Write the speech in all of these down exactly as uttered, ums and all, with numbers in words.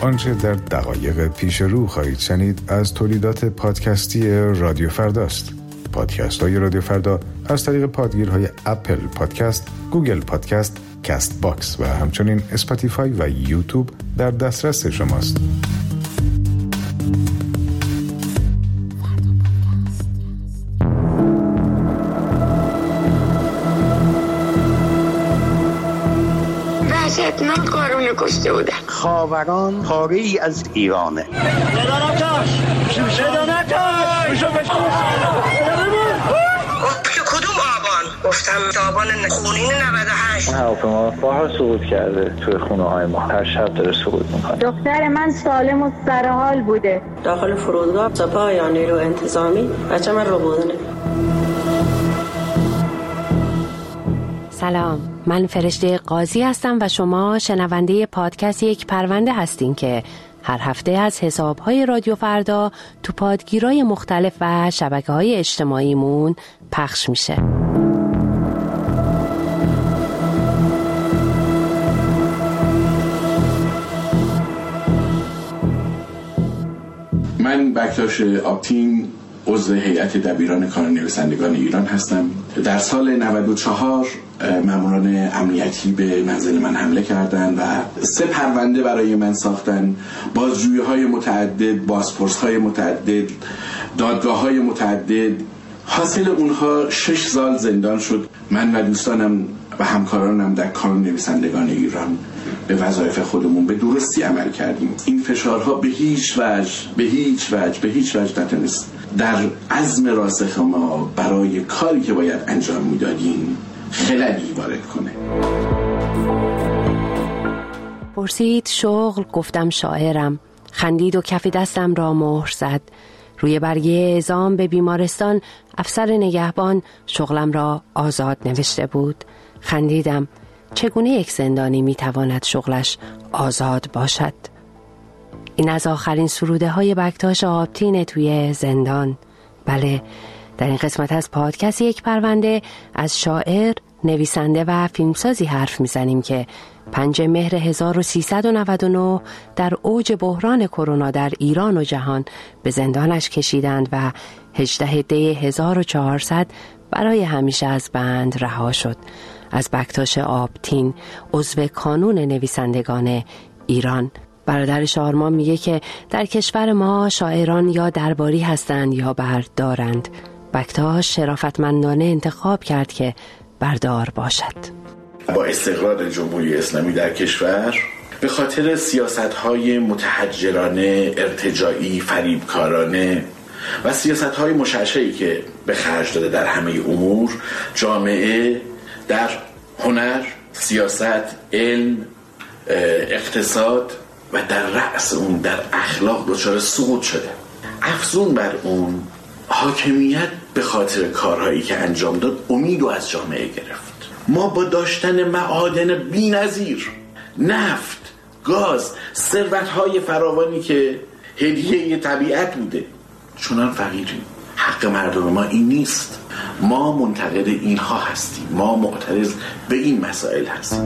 آنچه در دقایق پیش رو خواهید شنید از تولیدات پادکستی رادیو فرداست. پادکست های رادیو فردا از طریق پادگیرهای اپل پادکست، گوگل پادکست، کست باکس و همچنین اسپاتیفای و یوتیوب در دسترس شماست. وحشتناک قارون کشته بودن. خاوران پاره ای از ایرانه. بدانتاش بدانتاش کدوم آبان؟ گفتم آبان خونین نود و هشت. هواپیما بارها سقوط کرده توی خونه های ما، هر شب داره سقوط میکنه. دختر من سالم و سرحال بوده. داخل فرودگاه سپاه یا نیرو انتظامی بچه من رو بودنه. سلام، من فرشته قاضی هستم و شما شنونده پادکست یک پرونده هستین که هر هفته از حساب‌های رادیو فردا تو پادگیرای مختلف و شبکه‌های اجتماعیمون پخش میشه. من بکتاش آبتین، عضو هیئت دبیران کانون نویسندگان ایران هستم. در سال نود و چهار ماموران امنیتی به منزل من حمله کردند و سه پرونده برای من ساختن. بازجویی‌های متعدد، بازپرس‌های متعدد، دادگاه‌های متعدد. حاصل اونها شش سال زندان شد. من و دوستانم و همکارانم در کانون نویسندگان ایران به وظایف خودمون به درستی عمل کردیم. این فشارها به هیچ وجه به هیچ وجه به هیچ وجه نتونست در عزم راسخ ما برای کاری که باید انجام میدادیم خللی وارد کنه. پرسید شغل، گفتم شاعرم. خندید و کف دستم را مهر زد. روی برگه اعزام به بیمارستان افسر نگهبان شغلم را آزاد نوشته بود. خندیدم. چگونه یک زندانی میتواند شغلش آزاد باشد؟ این از آخرین سروده های بکتاش آبتین توی زندان. بله، در این قسمت از پادکست یک پرونده از شاعر، نویسنده و فیلمسازی حرف میزنیم که پنجم مهر هزار و سیصد و نود و نه در اوج بحران کرونا در ایران و جهان به زندانش کشیدند و هجدهم دی هزار و چهارصد برای همیشه از بند رها شد. از بکتاش آبتین، عضو کانون نویسندگان ایران. برادرش آرمان میگه که در کشور ما شاعران یا درباری هستند یا بردارند. بکتاش شرافتمندانه انتخاب کرد که بردار باشد. با استقرار جمهوری اسلامی در کشور به خاطر سیاست‌های متحجرانه، ارتجاعی، فریبکارانه و سیاست‌های مشعشعی که به خرج داده در همه امور، جامعه در هنر، سیاست، علم، اقتصاد و در رأس اون در اخلاق دچار سقوط شده. افزون بر اون حاکمیت به خاطر کارهایی که انجام داد امید و از جامعه گرفت. ما با داشتن معادن بی‌نظیر، نفت، گاز، ثروت‌های فراوانی که هدیه طبیعت بوده، چنان فقیریم. حق مردم ما این نیست. ما منتقد اینها هستیم. ما معترض به این مسائل هستیم.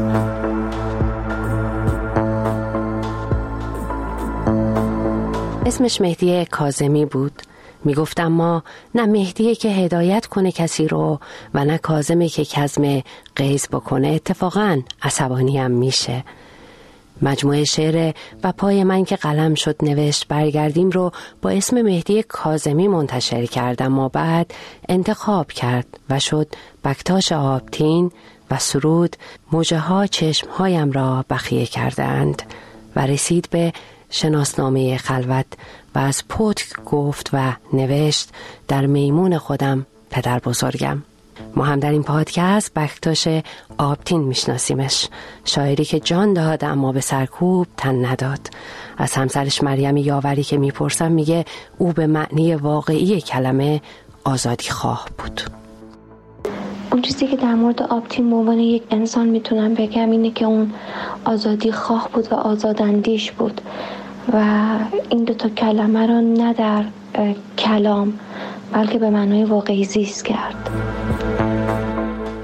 اسمش مهدی کاظمی بود. میگفتم ما نه مهدیه که هدایت کنه کسی رو و نه کاظمه که کظم غیظ بکنه. اتفاقاً عصبانی هم میشه. مجموعه شعر و پای من که قلم شد نوشت برگردیم رو با اسم مهدی کاظمی منتشر کردم و بعد انتخاب کرد و شد بکتاش آبتین و سرود موجه ها چشم هایم را بخیه کردند و رسید به شناسنامه خلوت و از پتک گفت و نوشت در میمون خودم پدر بزرگم. ما هم در این پادکست بکتاش آبتین میشناسیمش، شاعری که جان داد اما به سرکوب تن نداد. از همسرش مریم یاوری که میپرسم میگه او به معنی واقعی کلمه آزادی خواه بود. اون چیزی که در مورد آبتین به عنوان یک انسان میتونم بگم اینه که اون آزادی خواه بود و آزاداندیش بود و این دوتا کلمه رو نه در کلام بلکه به معنای واقعی زیست کرد.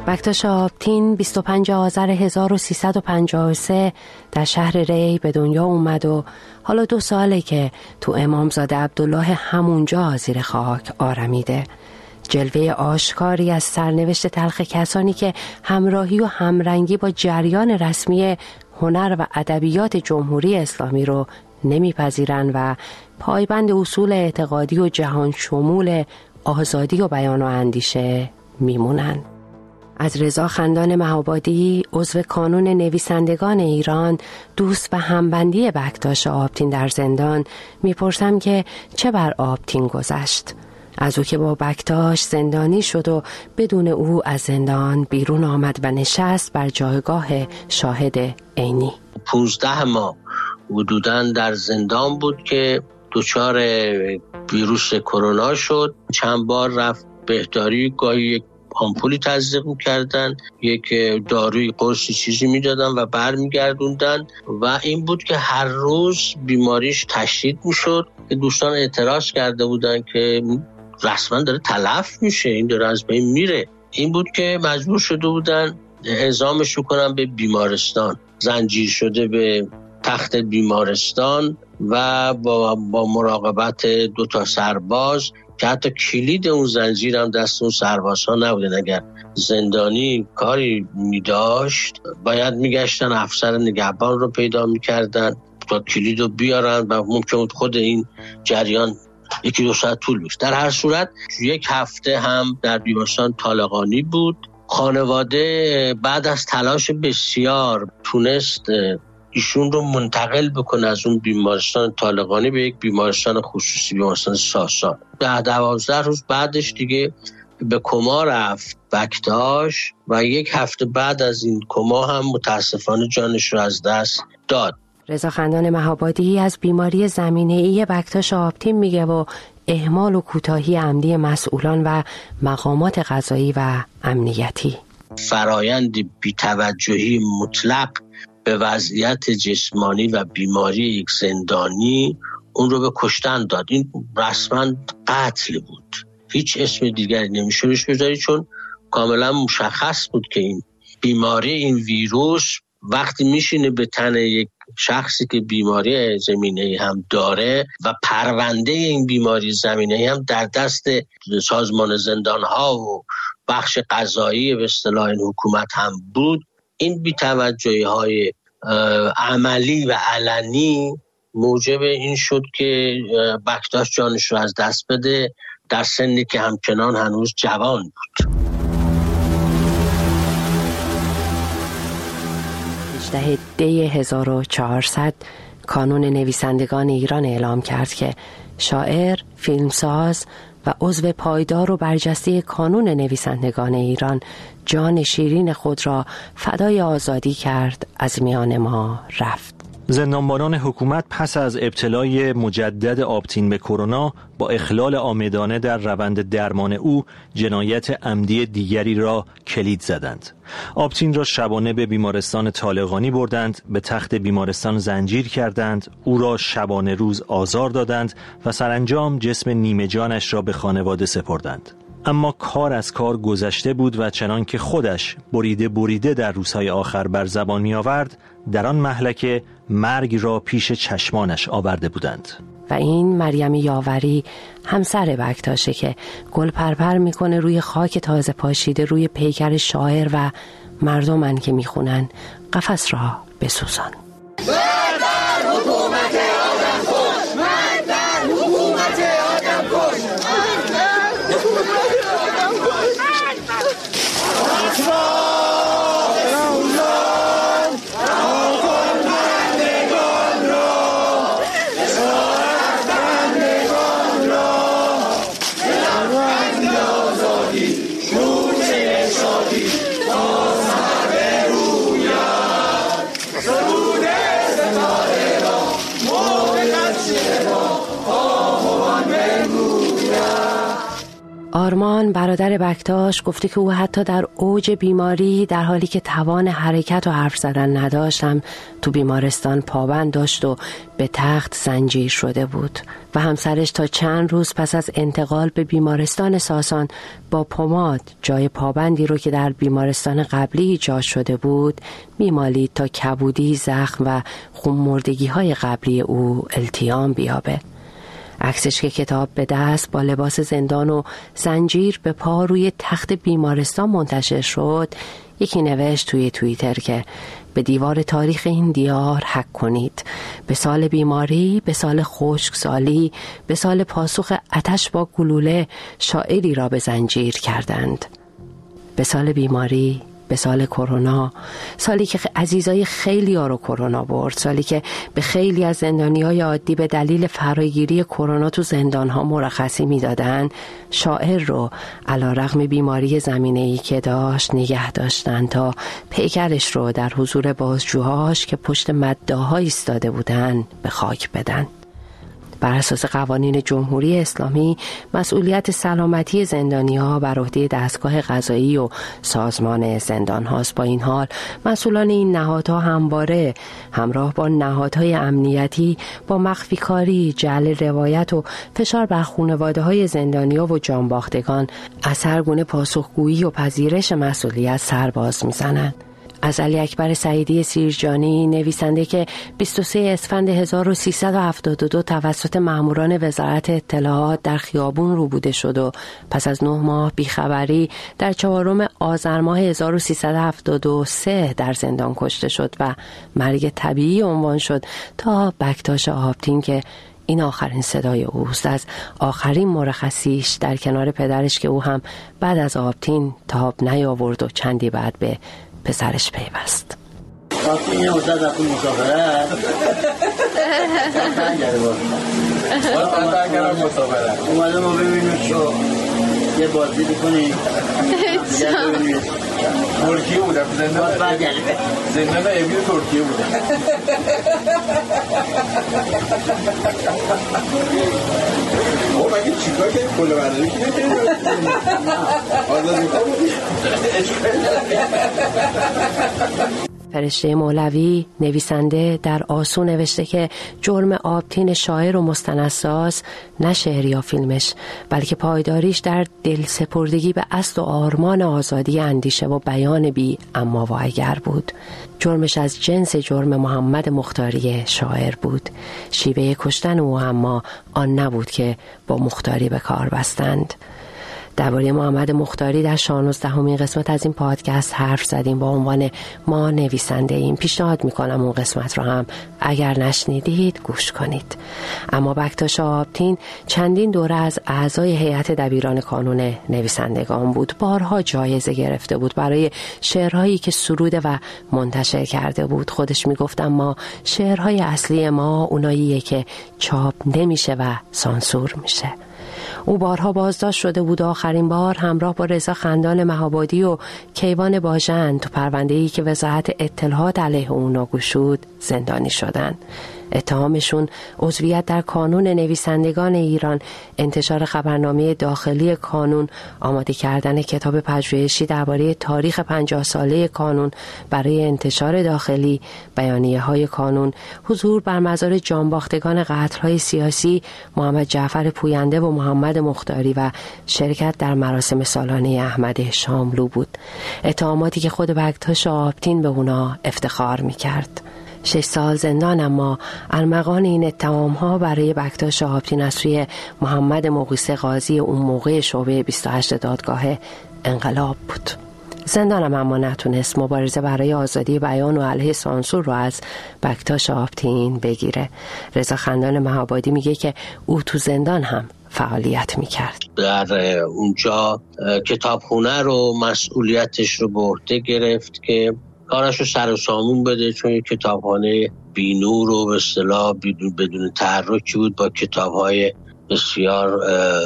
بکتاش آبتین بیست و پنجم آذر هزار و سیصد و پنجاه و سه در شهر ری به دنیا اومد و حالا دو ساله که تو امامزاده عبدالله همونجا زیر خاک آرمیده. جلوه آشکاری از سرنوشت تلخ کسانی که همراهی و همرنگی با جریان رسمی هنر و ادبیات جمهوری اسلامی رو نمیپذیرن و پایبند اصول اعتقادی و جهان شمول آزادی و بیان و اندیشه میمونن. از رضا خندان مهابادی، عضو کانون نویسندگان ایران، دوست و همبندی بکتاش آبتین در زندان، میپرسم که چه بر آبتین گذشت؟ از او که با بکتاش زندانی شد و بدون او از زندان بیرون آمد و نشست بر جایگاه شاهد عینی. پونزده ماه حدوداً در زندان بود که دچار ویروس کرونا شد. چند بار رفت بهداری، گاهی یک آمپولی تزریق می‌کردن، یک داروی قرصی چیزی میدادن و برمیگردوندن و این بود که هر روز بیماریش تشدید میشد که دوستان اعتراض کرده بودن که رسما داره تلف میشه، این داره از بین میره. این بود که مجبور شده بودن اعزامش کنن به بیمارستان، زنجیر شده به تخت بیمارستان و با, با مراقبت دو تا سرباز که حتی کلید اون زنجیر هم دست اون سربازها نبودن. اگر زندانی کاری میداشت باید میگشتن افسر نگهبان رو پیدا میکردن تا کلید رو بیارن و ممکن خود این جریان یکی دو ساعت طول بکشه. در هر صورت یک هفته هم در بیمارستان طالقانی بود. خانواده بعد از تلاش بسیار تونست ایشون رو منتقل بکنه از اون بیمارستان طالقانی به یک بیمارستان خصوصی، بیمارستان ساسان. ده دوازده روز بعدش دیگه به کما رفت بکتاش و یک هفته بعد از این کما هم متاسفانه جانش رو از دست داد. رضا خندان مهابادی از بیماری زمینه‌ای بکتاش آبتین میگه و اهمال و کوتاهی عمدی مسئولان و مقامات قضایی و امنیتی، فرایند بی‌توجهی مطلق به وضعیت جسمانی و بیماری یک زندانی اون رو به کشتن داد. این رسما قتل بود، هیچ اسم دیگری نمیشه روش بذاری، چون کاملا مشخص بود که این بیماری، این ویروس وقتی میشینه به تن یک شخصی که بیماری زمینه‌ای هم داره و پرونده این بیماری زمینه‌ای هم در دست سازمان زندان‌ها و بخش قضایی به اصطلاح این حکومت هم بود، این بی‌توجهی‌های عملی و علنی موجب این شد که بکتاش جانش رو از دست بده در سنی که همچنان هنوز جوان بود. هجدهم دی هزار و چهارصد کانون نویسندگان ایران اعلام کرد که شاعر، فیلمساز و عضو پایدار و برجسته کانون نویسندگان ایران جان شیرین خود را فدای آزادی کرد، از میان ما رفت. زندانبانان حکومت پس از ابتلای مجدد آبتین به کرونا با اخلال عامدانه در روند درمان او جنایت عمدی دیگری را کلید زدند. آبتین را شبانه به بیمارستان طالقانی بردند، به تخت بیمارستان زنجیر کردند، او را شبانه روز آزار دادند و سرانجام جسم نیمه جانش را به خانواده سپردند. اما کار از کار گذشته بود و چنان که خودش بریده بریده در روزهای آخر بر زبان می آورد، در آن مهلکه مرگ را پیش چشمانش آورده بودند. و این مریم یاوری همسر بکتاشه که گل پرپر میکنه روی خاک تازه پاشیده روی پیکر شاعر و مردمن که میخونن قفس را بسوزان. بردر حکومت آدم کش، بردر حکومت آدم کش، درود آرمان برادر بکتاش گفته که او حتی در اوج بیماری در حالی که توان حرکت و حرف زدن نداشت هم تو بیمارستان پابند داشت و به تخت زنجیر شده بود و همسرش تا چند روز پس از انتقال به بیمارستان ساسان با پماد جای پابندی رو که در بیمارستان قبلی ایجاد شده بود میمالید تا کبودی، زخم و خونمردگی های قبلی او التیام بیابه. عکسش که کتاب به دست با لباس زندان و زنجیر به پا روی تخت بیمارستان منتشر شد، یکی نوشت توی توییتر که به دیوار تاریخ این دیار حک کنید. به سال بیماری، به سال خشکسالی، به سال پاسخ آتش با گلوله شاعری را به زنجیر کردند. به سال بیماری، به سال کرونا، سالی که عزیزای خیلی ها رو کرونا برد، سالی که به خیلی از زندانیای عادی به دلیل فراگیری کرونا تو زندان ها مرخصی میدادن، شاعر رو علیرغم بیماری زمینه‌ای که داشت نگه داشتن تا پیکرش رو در حضور بازجوهاش که پشت مداها ایستاده بودن به خاک بدن. بر اساس قوانین جمهوری اسلامی مسئولیت سلامتی زندانی‌ها بر عهده دستگاه قضایی و سازمان زندان هاست. با این حال مسئولان این نهادها همواره همراه با نهادهای امنیتی با مخفی کاری، جعل روایت و فشار بر خانواده‌های زندانی‌ها و جانباختگان از هر گونه پاسخگویی و پذیرش مسئولیت سرباز می‌زنند. از علی اکبر سعیدی سیرجانی، نویسنده که بیست و سوم اسفند هزار و سیصد و هفتاد و دو توسط ماموران وزارت اطلاعات در خیابون روبوده شد و پس از نه ماه بیخبری در چهارم آذر ماه هزار و سیصد و هفتاد و سه در زندان کشته شد و مرگ طبیعی عنوان شد، تا بکتاش آبتین که این آخرین صدای اوست، از آخرین مرخصیش در کنار پدرش که او هم بعد از آبتین تاب نیاورد و چندی بعد به پسرش پیوست. وقتی یه مدت رفتیم مسافرت اومده ما ببینیم شو یه بازی بکنیم ترکیه بودم زندان زندان امیر ترکیه بودم. او مگه چیکار کنیم کل برداری که نکنیم آزادی کنیم. فرشته مولوی نویسنده در آسو نوشته که جرم آبتین شاعر و مستندساز نه شعر یا فیلمش بلکه پایداریش در دل سپردگی به اصل و آرمان آزادی اندیشه و بیان بی اما و اگر بود. جرمش از جنس جرم محمد مختاری شاعر بود. شیوه کشتن او اما آن نبود که با مختاری به کار بستند. درباره محمد مختاری در شانزدهمین قسمت از این پادکست حرف زدیم با عنوان ما نویسنده ایم. پیشنهاد میکنم اون قسمت رو هم اگر نشنیدید گوش کنید. اما بکتاش آبتین چندین دوره از اعضای هیئت دبیران کانون نویسندگان بود. بارها جایزه گرفته بود برای شعرهایی که سروده و منتشر کرده بود. خودش میگفت اما شعرهای اصلی ما اوناییه که چاپ نمیشه و سانسور میشه. او بارها بازداشت شده بود و آخرین بار همراه با رضا خندان مهابادی و کیوان باژن تو پرونده‌ای که وزارت اطلاعات علیه اونا گشود زندانی شدند. اتهامشون عضویت در کانون نویسندگان ایران، انتشار خبرنامه داخلی کانون، آماده کردن کتاب پژوهشی درباره تاریخ پنجاه ساله کانون برای انتشار داخلی، بیانیه‌های کانون، حضور بر مزار جانباختگان قتل‌های سیاسی محمد جعفر پوینده و محمد مختاری و شرکت در مراسم سالانه احمد شاملو بود. اتهاماتی که خود بکتاش آبتین به اونا افتخار می‌کرد. شش سال زندان اما ارمغان این اتهام‌ها برای بکتاش آبتین از سوی محمد مقیس قاضی اون موقع شعبه بیست و هشت دادگاه انقلاب بود. زندانم اما نتونست مبارزه برای آزادی بیان و علیه سانسور رو از بکتاش آبتین بگیره. رضا خندان مهابادی میگه که او تو زندان هم فعالیت میکرد. در اونجا کتابخونه رو مسئولیتش رو به عهده گرفت که کارش رو سر و سامون بده، چون یک کتابخانه بی‌نور و به اصطلاح بدون تحرکی بود با کتاب‌های بسیار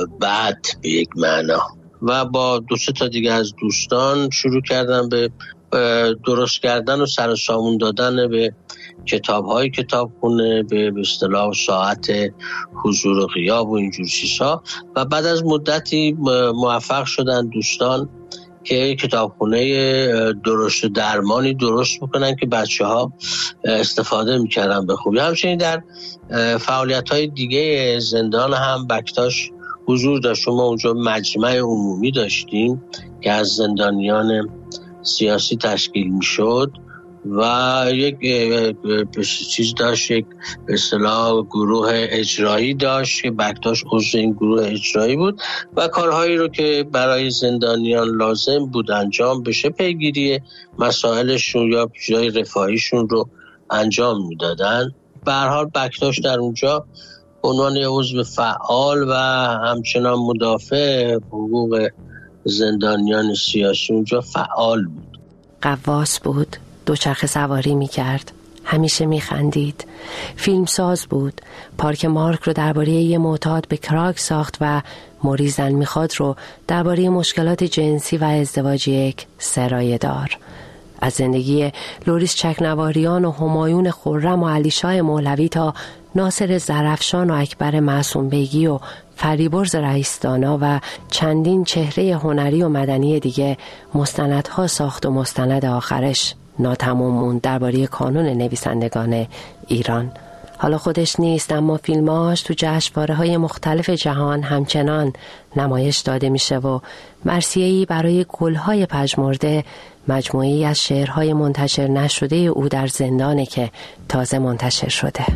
بد به یک معنا. و با دو سه تا دیگه از دوستان شروع کردن به درست کردن و سر و سامون دادن به کتاب‌های کتابخونه، به اصطلاح ساعت حضور و غیاب و اینجور چیزها. و بعد از مدتی موفق شدن دوستان که کتابخونه درست و درمانی درست بکنن که بچه‌ها استفاده می‌کردن به خوبی. همچنین در فعالیت‌های دیگه زندان هم بکتاش حضور داشت. ما اونجا مجمع عمومی داشتیم که از زندانیان سیاسی تشکیل می‌شد و یک چیز داشت، یک به اصطلاح گروه اجرایی داشت که بکتاش عضو این گروه اجرایی بود و کارهایی رو که برای زندانیان لازم بود انجام بشه، پیگیری مسائلشون یا جای رفاهیشون رو انجام میدادن. به هر حال بکتاش در اونجا به عنوان عضو فعال و همچنان مدافع حقوق زندانیان سیاسی اونجا فعال بود. قواس بود، دوچرخه سواری می کرد، همیشه می خندید، فیلمساز بود، پارک مارک رو درباره یه معتاد به کراک ساخت و موری زن میخواد رو درباره مشکلات جنسی و ازدواج یک سرایه دار. از زندگی لوریس چکنواریان و همایون خرم و علیشاه مولوی تا ناصر زرفشان و اکبر معصوم بیگی و فریبرز رئیسدانا و چندین چهره هنری و مدنی دیگه مستندها ساخت و مستند آخرش ناتمام موند درباره کانون نویسندگان ایران. حالا خودش نیست، اما فیلماش تو جشنواره‌های مختلف جهان همچنان نمایش داده میشه و مرثیه‌ای برای گل‌های پژمرده، مجموعه‌ای از شعرهای منتشر نشده او در زندانه که تازه منتشر شده.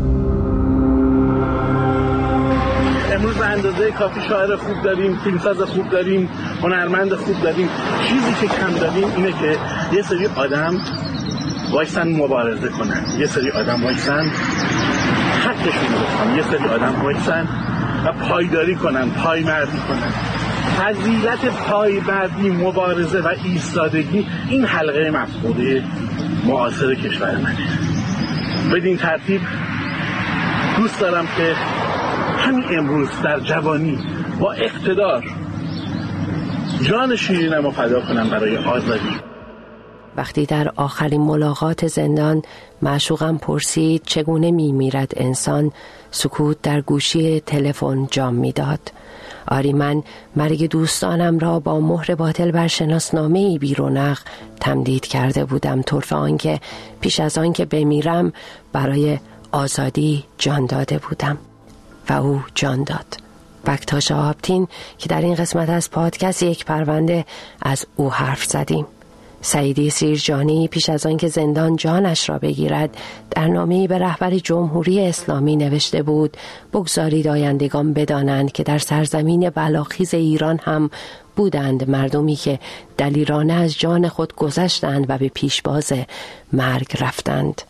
امروز به اندازه کافی شاعر خوب داریم، فیلمساز خوب داریم، هنرمند خوب داریم. چیزی که کم داریم اینه که یه سری آدم وایسن مبارزه کنن، یه سری آدم وایسن حقشون رو بخوان، یه سری آدم وایسن و پایداری کنن، پایمردی کنن. فضیلت پایمردی، مبارزه و ایستادگی این حلقه مفقوده معاصر کشور منه. بدین ترتیب دوست دارم که همین امروز در جوانی با اقتدار جان شیرینم رو فدا کنم برای آزادی. وقتی در آخرین ملاقات زندان معشوقم پرسید چگونه می میرد انسان، سکوت در گوشی تلفن جام می داد. آری، من مرگ دوستانم را با مهر باطل بر شناسنامه‌ای بی‌رونق تمدید کرده بودم، طرف آنکه پیش از آن که بمیرم برای آزادی جان داده بودم و او جان داد. بکتاش آبتین که در این قسمت از پادکست یک پرونده از او حرف زدیم. سعیدی سیرجانی پیش از آن که زندان جانش را بگیرد در نامه‌ای به رهبر جمهوری اسلامی نوشته بود بگذارید آیندگان بدانند که در سرزمین بلاخیز ایران هم بودند مردمی که دلیرانه از جان خود گذشتند و به پیشباز مرگ رفتند.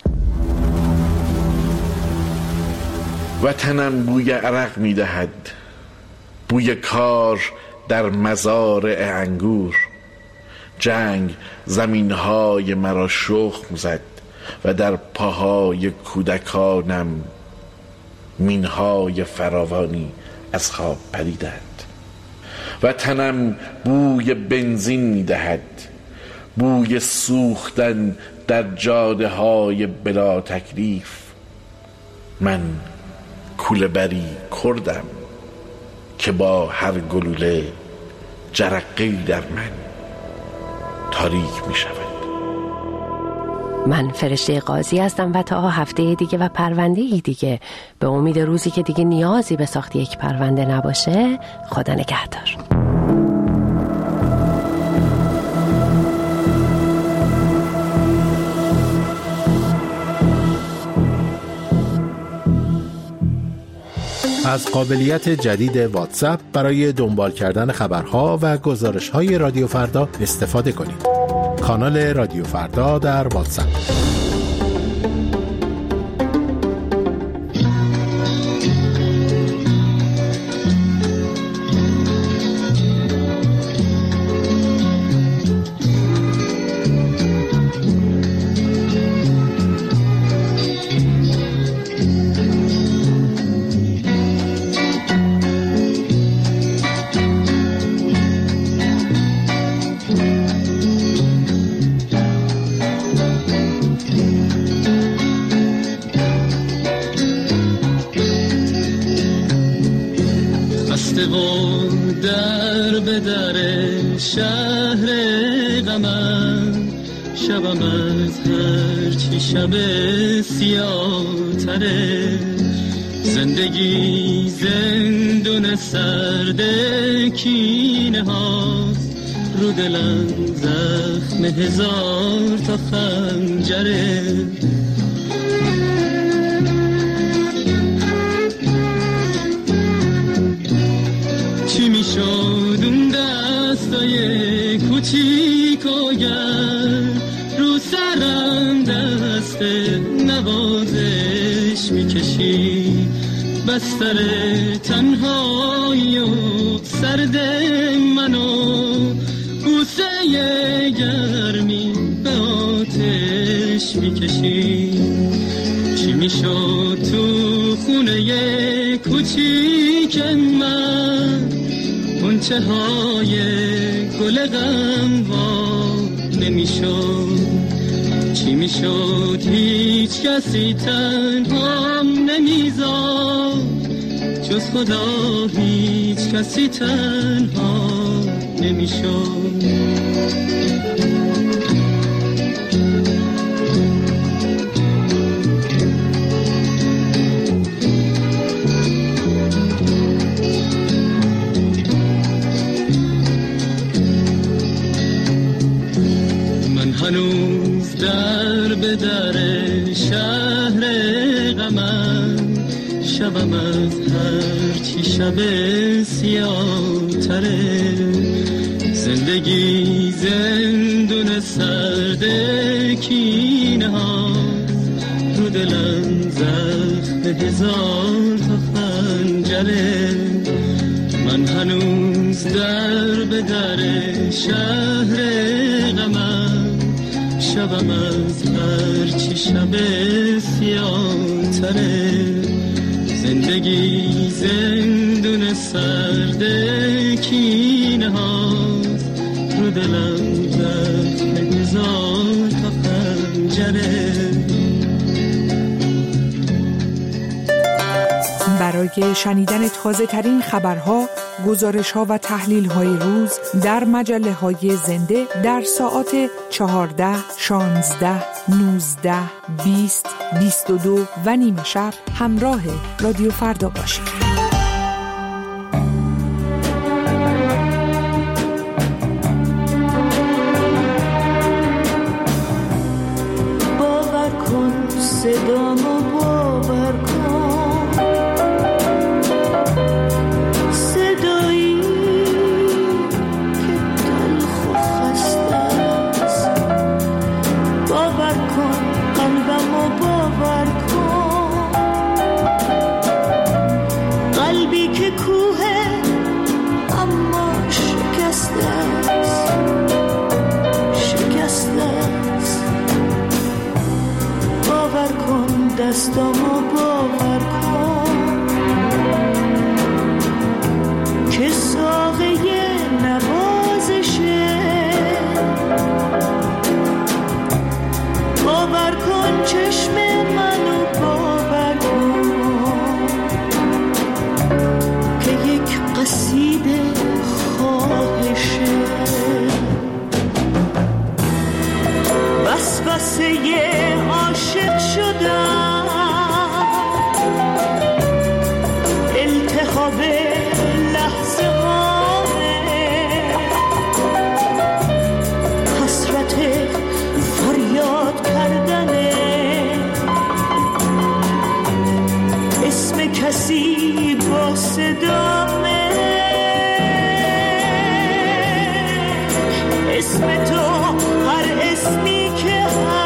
وطنم بوی عرق می دهد، بوی کار در مزارع انگور. جنگ زمینهای مرا شخم زد و در پاهای کودکانم مینهای فراوانی از خواب پریدند. وطنم بوی بنزین می دهد، بوی سوختن در جاده های بلا تکلیف. من کوله بری کردم که با هر گلوله جرقه‌ای در من تاریک می شود. من فرشته قاضی هستم و تا هفته دیگه و پرونده ای دیگه، به امید روزی که دیگه نیازی به ساخت یک پرونده نباشه، خدا نگهدار. از قابلیت جدید واتساپ برای دنبال کردن خبرها و گزارش‌های رادیو فردا استفاده کنید. کانال رادیو فردا در واتساپ. شهر غمم، شبم از هرچی شب سیاه تره. زندگی زندون سرد کینه هاست، رو دلم زخم هزار تا خنجره. چی میشد اون دستای کوچیک و گرم، رو سرم دست نوازش میکشی. بستر تنهایی و سرد منو، بوسه گرمی به آتش میکشی. چی میشد تو خونه کوچیک من، غنچه های گل غم وا نمیشد. چی میشد هیچ کسی تنهام نمیذار، جز خدا هیچ کسی تنها نمیشد. هنوز در به در شهر غمم، شبم از هرچی شب سیاه تره. زندگی زندون سرد کینه هاست، رو دلم زخم هزار تا خنجره. من هنوز در به در شهر غمم، شبم از هرچی شب سیاه تره. زندگی زندون سرد کینه هاست، رو دلم زخم هزار تا خنجره. برای شنیدن تازه ترین خبرها، گزارش ها و تحلیل های روز در مجله های زنده در ساعات چهارده، شانزده، نوزده، بیست، بیست و دو و نیمه شب همراه رادیو فردا باشید. باور کن صدامو، باور کن دستامو باور کن که ساقه نوازشه. باور کن چشم منو، باور کن که یک قصیده خواهشه. وسوسه عاشق شدم، التهاب لحظه هامه، حسرت فریاد کردنه، اسم کسی با صدامه، اسم تو هر اسمی که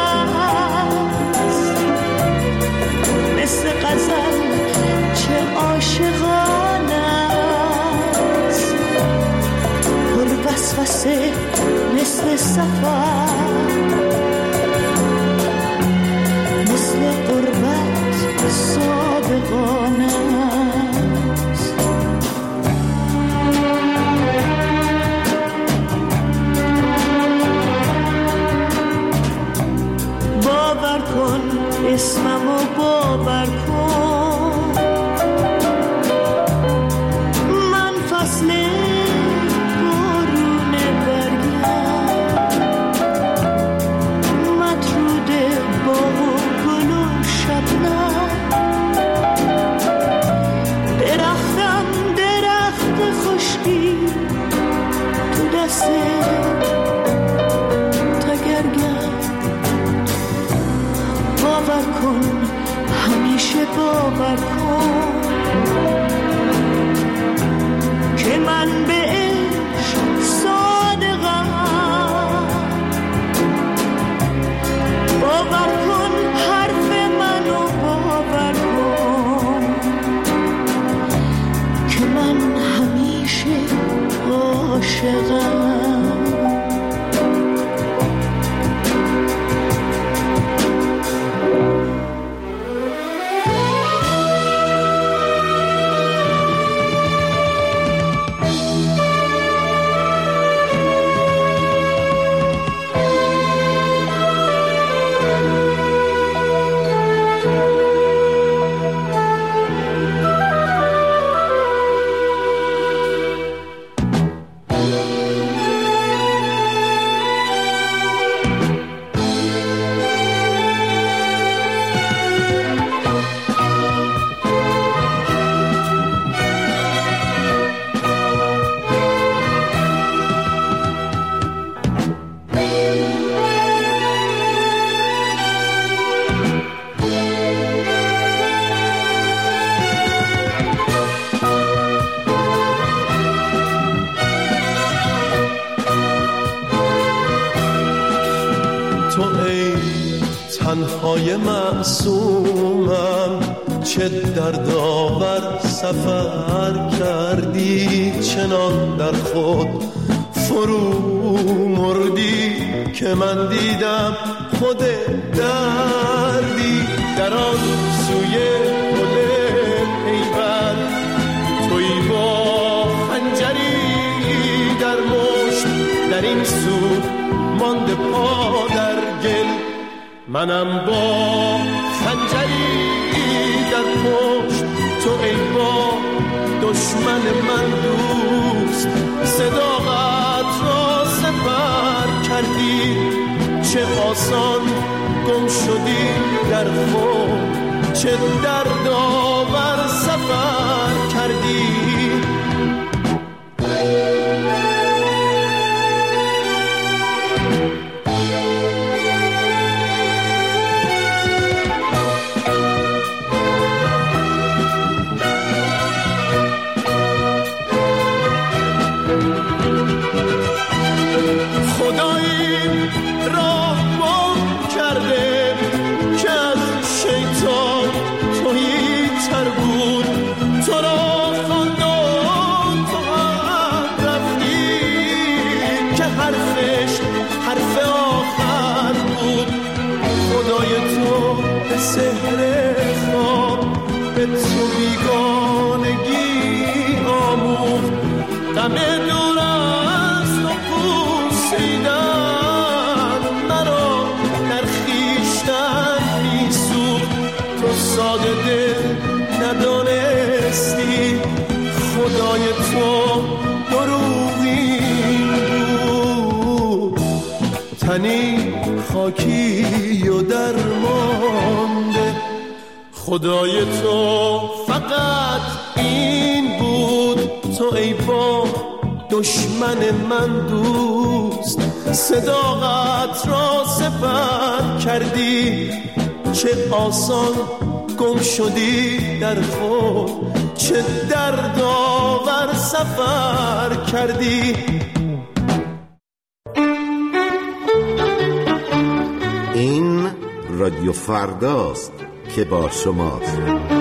هست، مثل غزل چه عاشقانه است، پر وسوسه مثل سفر، مثل غربت صادقانه است. باور کن اسممو، باور کن من فصل بارون باور کن، همیشه باور کن که من به عشق صادقم. باور کن حرف منو باور کن که من همیشه عاشقم. تنهای معصومم چه دردآور سفر کردی، چنان در خود فرو مردی که من دیدم خود دردی. در آن سوی گل پیوند تویی با خنجری در مشت، در این سو مانده پا در گل، منم با خنجری در پشت. تو ای با دشمن من دوست، صداقت را سپر کردی، چه آسان گم شدی در خود، چه دردآور سفر کردی. سحر خواب به تو بیگانگی آموخت، غم دور از تو پوسیدن مرا در خویشتن میسوخت. تو ساده دل ندانستی خدای تو دروغین بود، تنی خاکی و درمانده. خدای تو فقط این بود، تو ای با دشمن من دوست، صداقت را سپر کردی، چه آسان گم شدی در خود، چه دردآور سفر کردی. این رادیو فرداست که با شماست.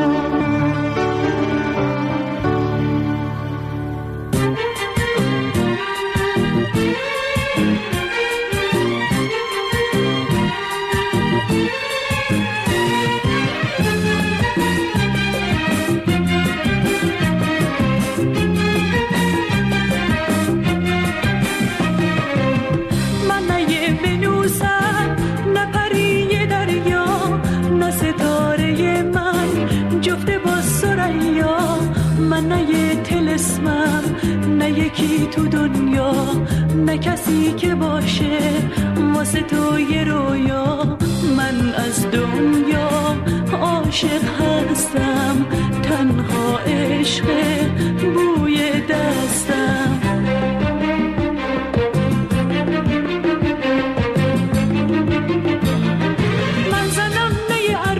یکی تو دنیا نه کسی که باشه واسه تو یه رویا. من از دنیا عاشق هستم، تنها عشق بوی دستم. من زنم نه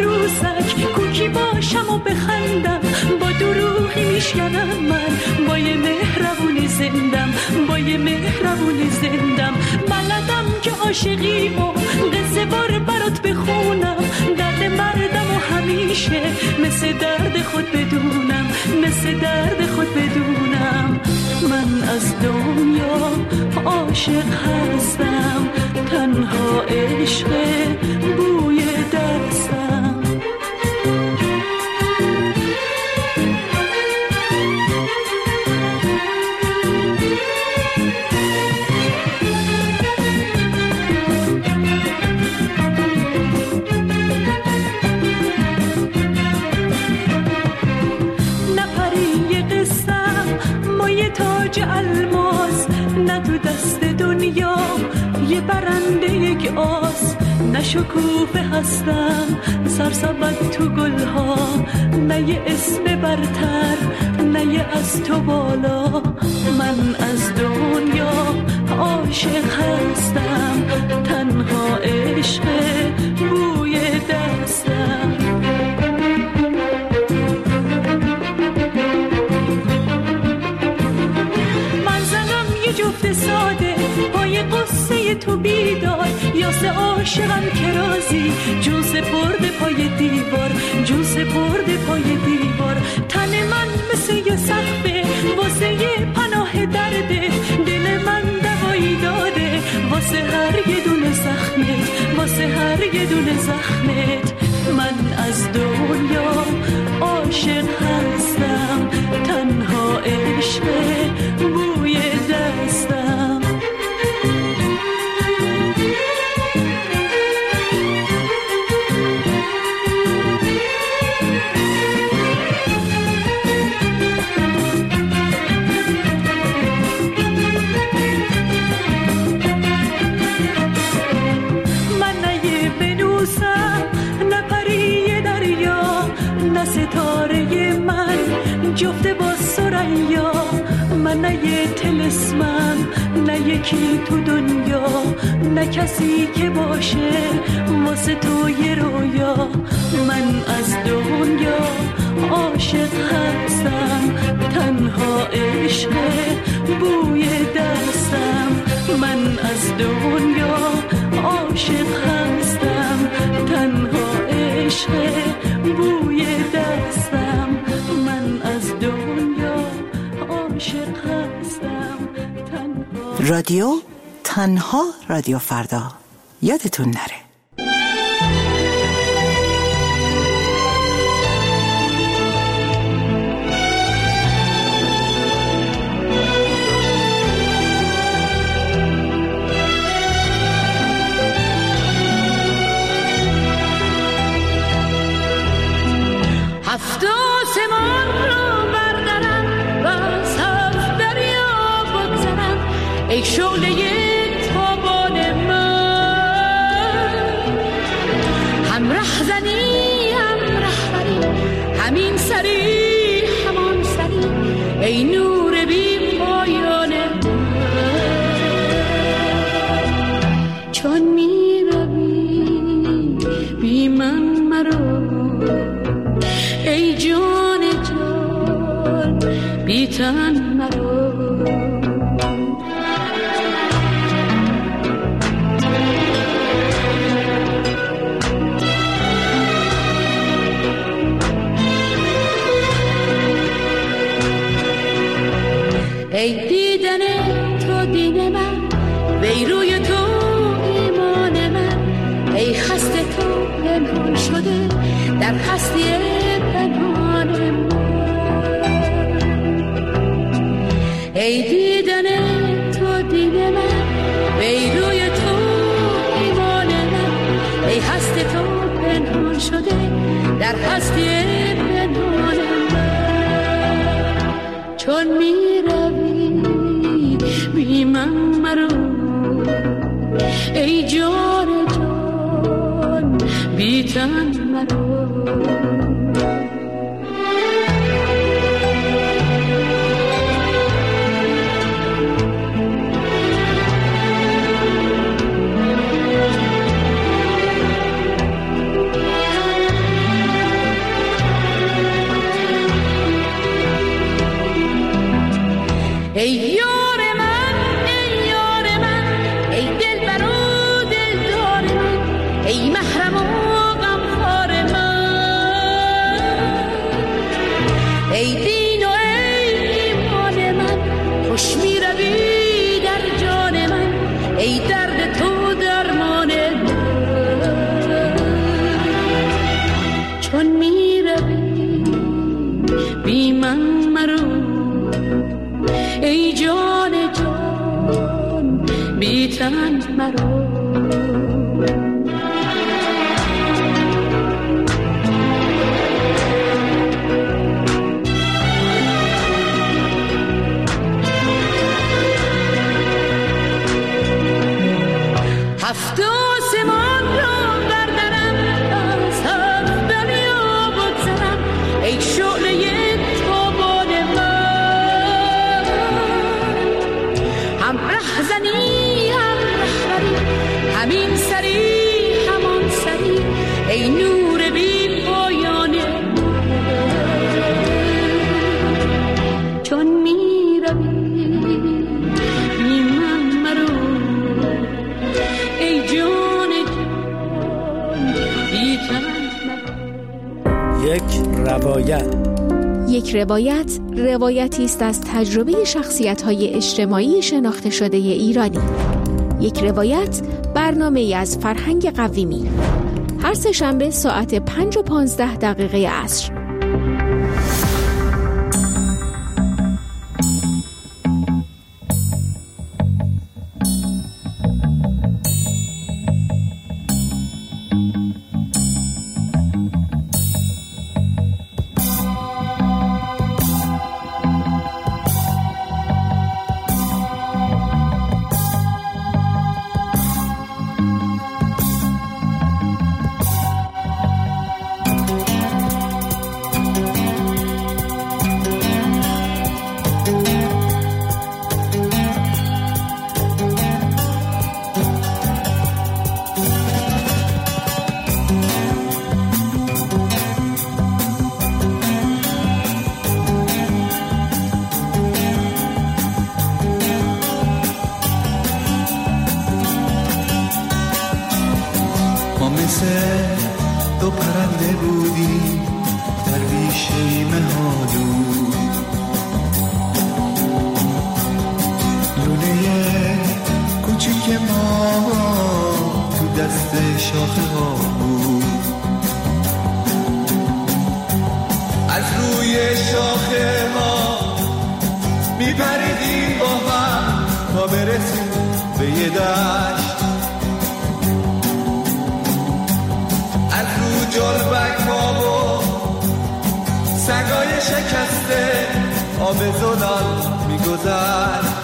بشکنم من با یه مهربونی زندم، با یه مهربونی زندم. بلدم که عاشقی و قصه بار برات بخونم، درد مردم و همیشه مثل درد خود بدونم، مثل درد خود بدونم. من از دنیا عاشق هستم، تنها عشق بوی دستم. تاج الماس نه تو دست دنیا یه برنده یک آس، نه شکوفه هستم سرسبد تو گلها، نه یه اسم برتر نه یه از تو بالا. من از دنیا عاشق هستم، تنها عشق بوی دستم. جفت ساده پای قصه تو بیدار، یاسه عاشقم که رازی جون سپرده پای دیوار، جون سپرده پای دیوار. تن من مثل یه سقفه واسه یه پناه درده، دل من دوایی داده واسه هر یه دونه زخمت، واسه هر یه دونه زخمت. من از دنیا عاشق هستم، تنها عشق بوی دستم. من نه یه بنوسم نه پری دریا، نه ستاره من جفته با سریا. من نه یه طلسمم نه یکی تو دنیا، نه کسی که باشه واسه تو یه رویا. من از دنیا عاشق هستم، تنها عشق بوی دستم. من از دنیا عاشق هستم، تنها عشق بوی دستم. من از دنیا عاشق هستم، تنها. رادیو تنها رادیو فردا، یادتون نره. هفت آسمان رو بردارم و از هفت دریا بگذرم، ای شعله تابان من. هم رهزنی هم رهبری، همین سری همان سری، ای نور بی پایان من. چون می روی بی من مرو، ای جان جان بی تن مرو. ای دیدن تو دین من، وی روی تو ایمان من، ای خسته تو پنهان شده در هستی پنهان من. ای دیدن تو دین من، وی روی تو ایمان من، ای هستی تو پنهان شده در هستی پنهان من. چون می روی بی من مرو، ای جان جان بی تن مرو. ای محرم و غمخوار من، ای دین و ای ایمان من، خوش می روی در جان من، ای درد تو درمان من. چون می روی بی من مرو، ای جان جان بی تن مرو. هفت آسمان را بردرم، از هفت دریا بگذرم، ای شعله تابان من. هم رهزنی هم رهبری، همین سری همان سری، ای نور بی پایان من. چون می روی بی من مرو، ای جان جان بی تن. یک روایت. یک روایت روایتی است از تجربه شخصیت‌های اجتماعی شناخته شده ایرانی. یک روایت برنامه‌ای از فرهنگ قویمی. هر سه شنبه ساعت پنج و پانزده دقیقه عصر. دو پرنده بودی در بیشه مهالو، لونه کوچیک ما تو دست شاخه ها بود. از روی شاخه ها میپریدیم با هم تا برسیم به یه دشت. از رو جلبک ها و سگای شکسته آب زلال میگذشت.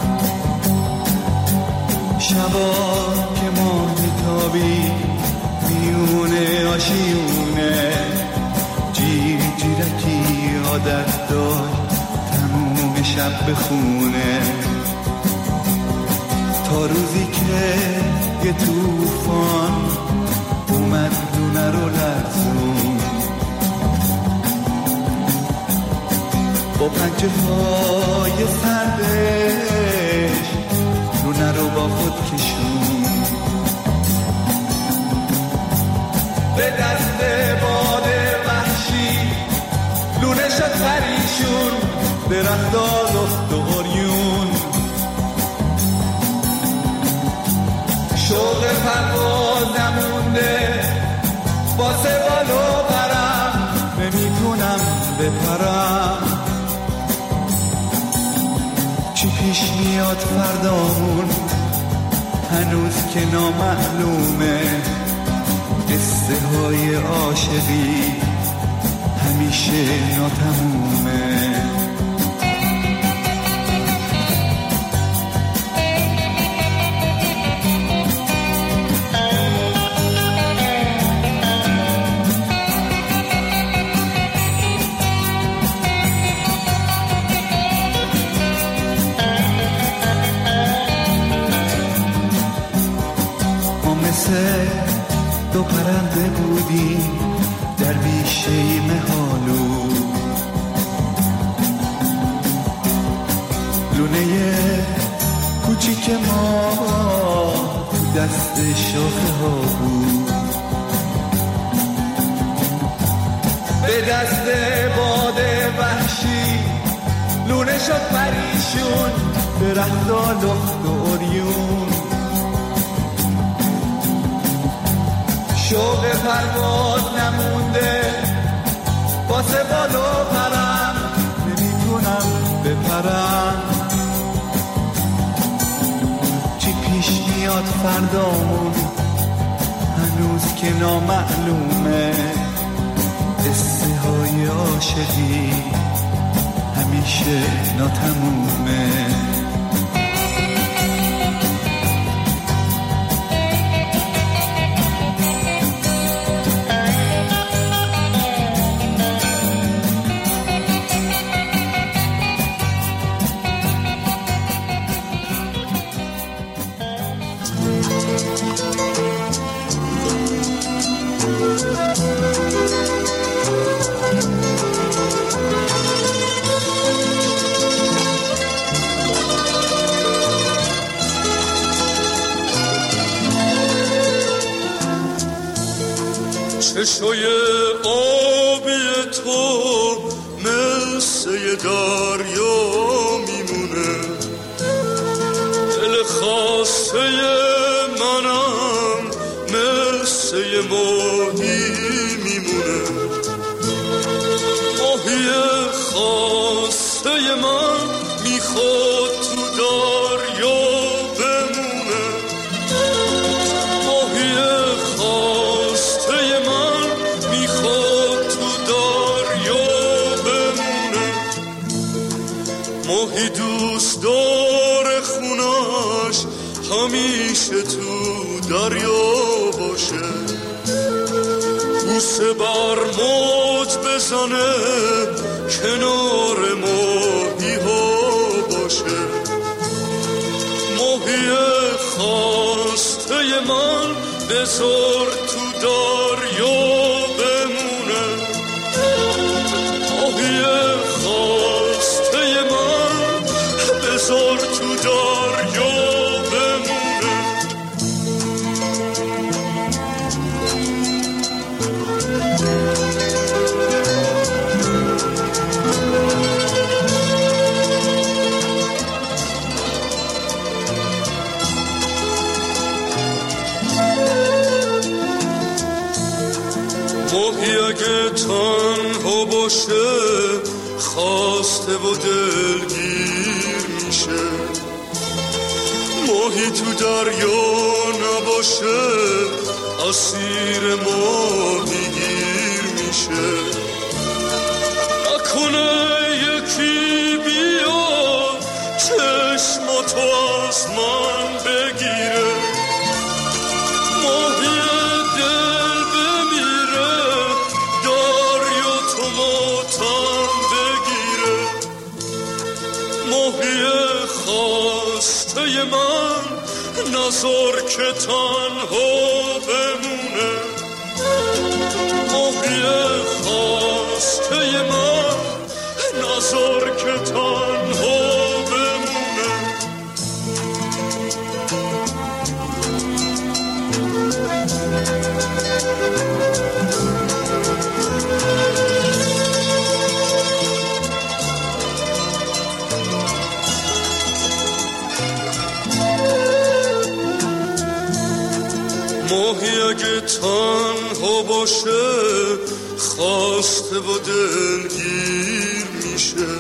شبا که ما میتابی میونه آشیونه، جیر جیرکی عادت داشت تموم شب بخونه، تا روزی که یه توفان اومد دونه رو لرزون. با پنجه های سردش دونه رو با خود کشون. به دست باد وحشی لونه شد پریشون، درخت آلفت و غریون. شوق پرواز نمونده با سوال و برم، نمیتونم بپرم. چی پیش میاد فردامون هنوز که نامعلومه، قصه های عاشقی همیشه ناتمومه. دو پرنده بودی در بیشه مهالو، لونه کوچیک ما دست شاخه ها بود. شد پریشون درخت و لخت و اوریون شوق پرواز نمونده واسه بالو پرم نمیتونم بپرم چی پیش میاد فردامون هنوز که نامعلومه قصه های عاشقی همیشه ناتمومه چشای آبی تو مثل یه دریا میمونه دل خاسته منم مثل یه ماهی میمونه ماهی خاسته من میخواد تو دریا بمونه ماهی خاسته من میخواد تو دریا بمونه ماهی دوست داره خونش همیشه تو دریا باشه بوسه بر موج بزنه کنار ماهی ها باشه ماهی خواسته من بذار تو دریا بمونه ماهی خواسته من بذار تو دریا بمونه ماهی اگه تنها باشه خواسته و دلگیر میشه ماهی تو دریا نباشه اسیر ماهی گیر میشه نکنه یکی بیاد چشماتو از من بگیره ماهی دل بمیره دریا تو ماتم بگیره ماهی خواسته من نذار که تنها بمونه ماهی خواسته من نذار که تنها بمونه ماهی اگه تنها باشه خواسته و دلگیر میشه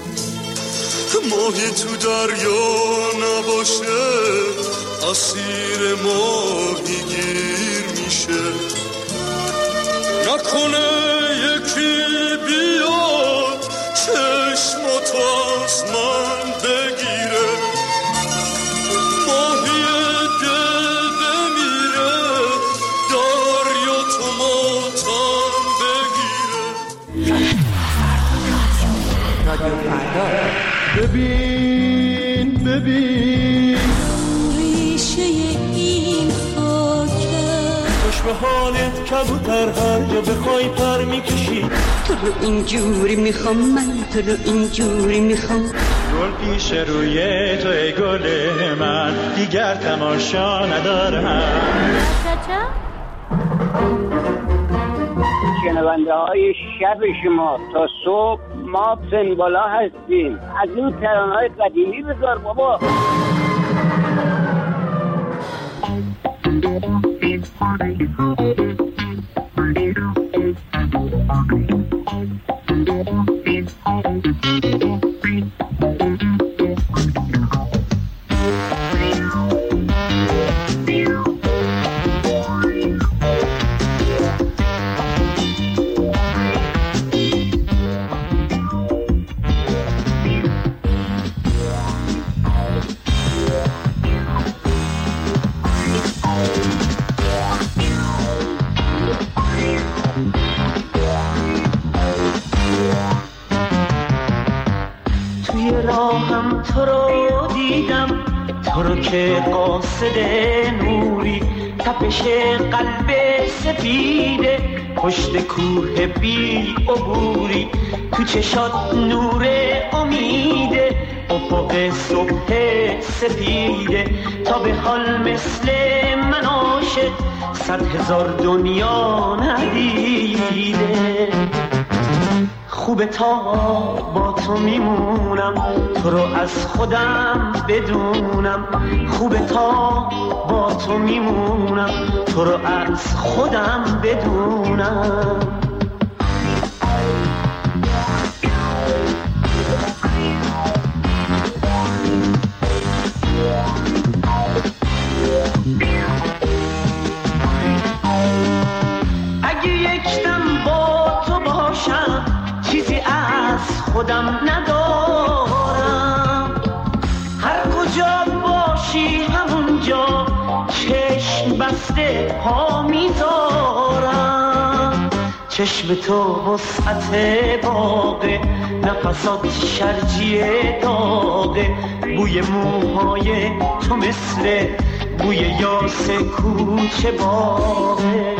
ماهی تو دریا نباشه اسیر ماهی گیر میشه نکنه یکی بیاد چشماتو از من بگیره ماهی دل بمیره دریا تو ماتم بگیره رادیو فردا ببین ببین ریشه این خاکه خوش به حالت کبوتر هر جا بخوای پر میکشی تو رو اینجوری میخوام من تو رو اینجوری میخوام گل پیش روی تو ای گل من دیگر تماشا ندارم شنونده های شب شما تا صبح ما پنبالا هستیم. از این ترانه های قدیمی بذار بابا. تو رو دیدم، تو رو که قاصد نوری، تپش قلب سفیده پشت کوه بی عبوری، تو چشات نور امیده افق صبح سفیده، تا به حال مثل من عاشق صد هزار دنیا ندیده. خوبه تا با تو میمونم، تو رو از خودم بدونم. خوبه تا با تو میمونم، تو رو از خودم بدونم. اگه یک دم با تو باشم چیزی از خودم ندارم، هر کجا باشی همونجا چشم بسته پا میذارم. چشم تو وسعت باغه، نفسات شرجی داغه، بوی موهای تو مثل بوی یاس کوچه باغه.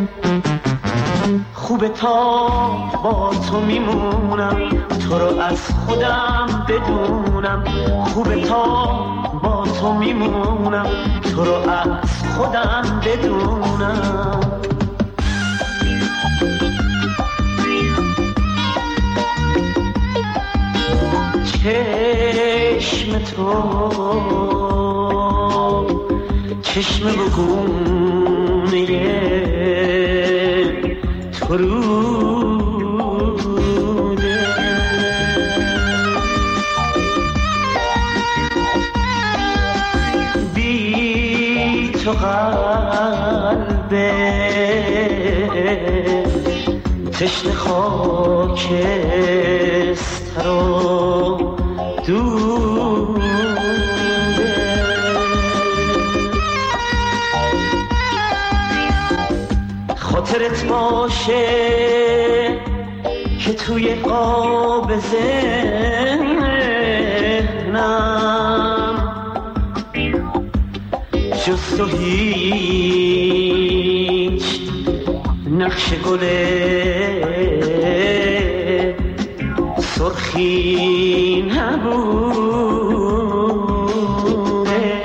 خوبه تا با تو میمونم، تو رو از خودم بدونم. خوبه تا با تو میمونم، تو رو از خودم بدونم. چشم تو چشم بگونه تو روده، بی تو قلبه تشنه خاکستر و دوده. خاطرت باشه که توی قاب ذهنم جز تو هیچ نقش گل سرخی نبوده.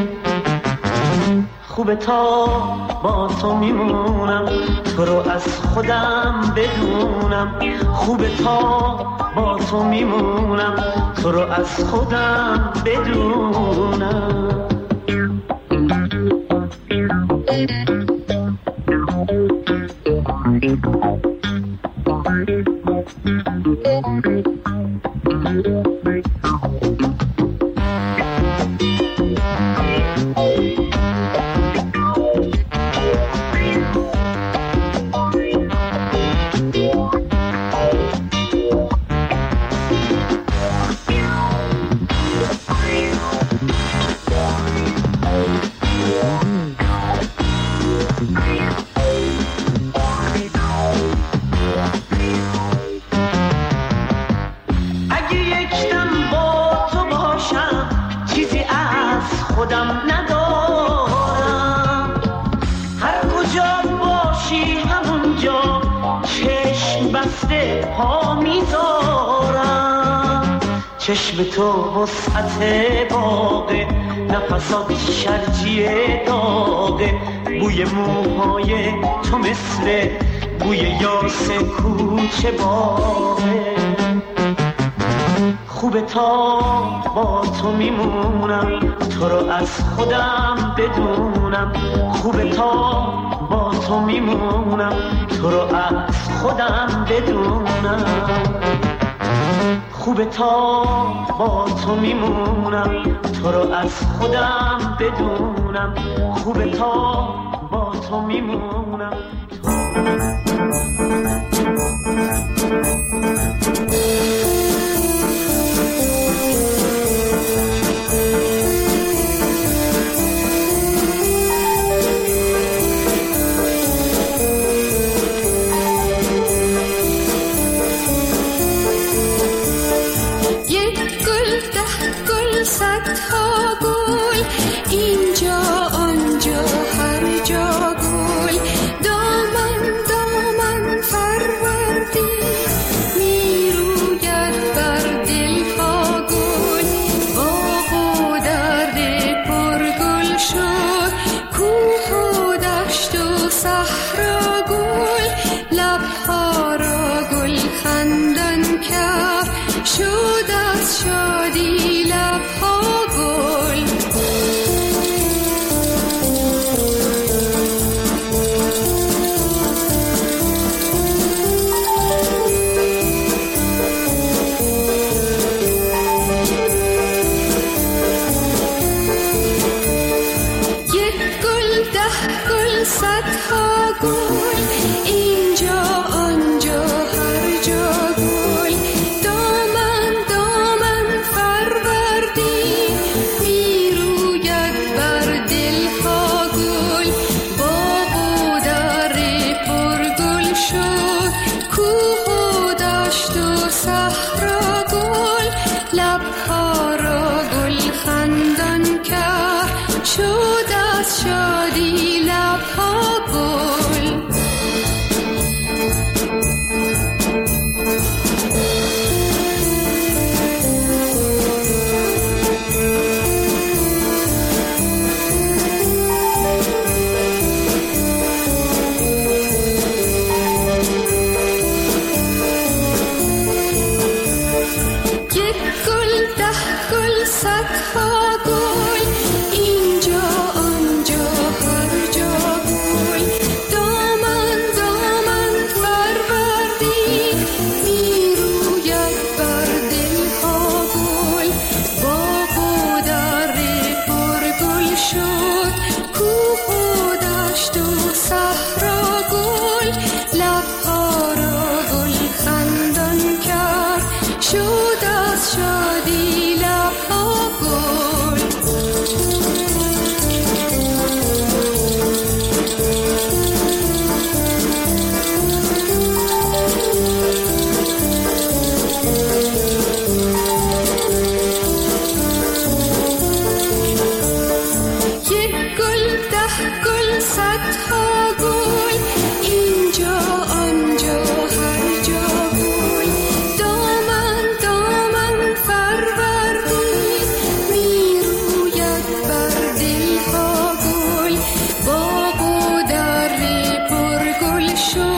خوبه تا با تو میمونم، تو رو از خودم بدونم. خوبه تا با تو میمونم، تو رو از خودم بدونم. خودم ندارم، هر کجا باشی همونجا چشم بسته پا میذارم. چشم تو وسعت باغه، نفسات شرجی داغه، بوی موهای تو مثل بوی یاس کوچه باغه. خوبه تا با تو میمونم، تو رو از خودم بدونم. خوبه تا با تو میمونم، تو رو از خودم بدونم. خوبه تا با تو میمونم، تو رو از خودم بدونم. خوبه تا با تو میمونم. شد